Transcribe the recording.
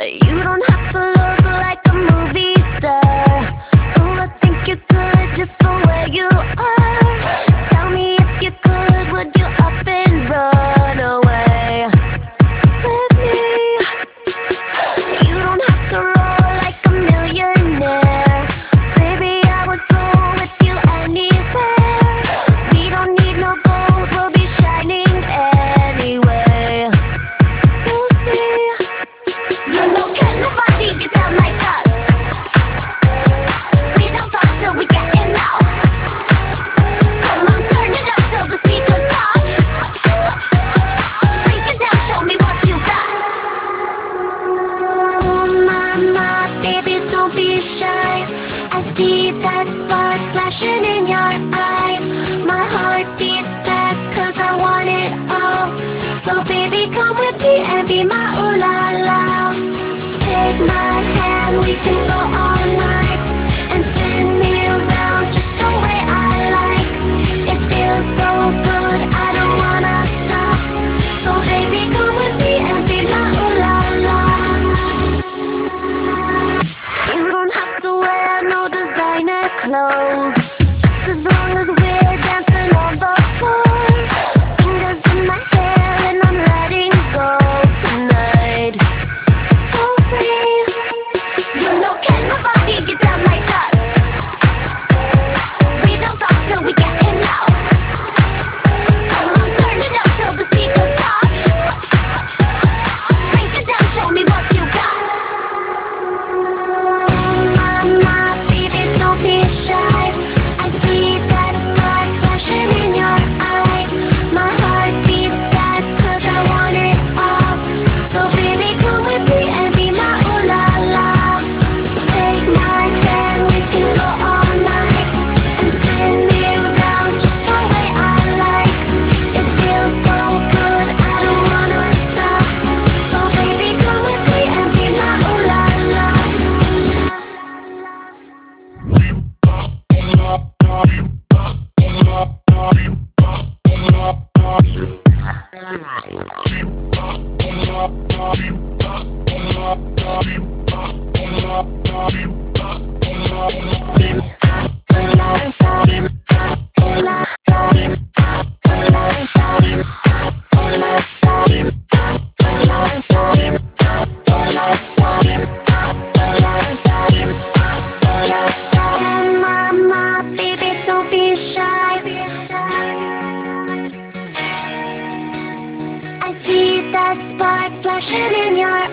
You don't have to look like a movie star. Oh, I think you're good just the way you are. Tell me if you could, would you up and run away with me? You don't have to roll like a millionaire. Baby, I would go with you anywhere. We don't need no gold, we'll be shining anyway. You'll see. You know, can nobody get down like us. We don't stop till we get it now. Come on, turn it up till the speakers pop. Break it down, show me what you got. Oh mama, baby, don't be shy. I see that spark flashing in your eyes. My heart beats fast cause I want it all. So baby, come with me and be my ooh la la. Take my hand, we can go all night. And spin me around just the way I like. It feels so good, I don't wanna stop. So baby, come with me and be my ooh la la. You don't have to wear no designer clothes, just as long as we're dancing on the floor. Fingers in my hair and I'm letting go tonight. So free. You know, can nobody get down like us. We don't stop till we get it now. Come on, turn it up till the speakers pop. Break it down, show me what you got. Mama, baby, don't be shy. I see that spark flashing in your eyes. My heart beats fast cause I want it all. So baby, come with me and be my ooh la la. Take my hand, we can go all night. And spin me around just the way I like. It feels so good, I don't wanna stop. So baby, come with me and be my ooh la la. Mama, baby, don't be shy. I see that spark flashing in your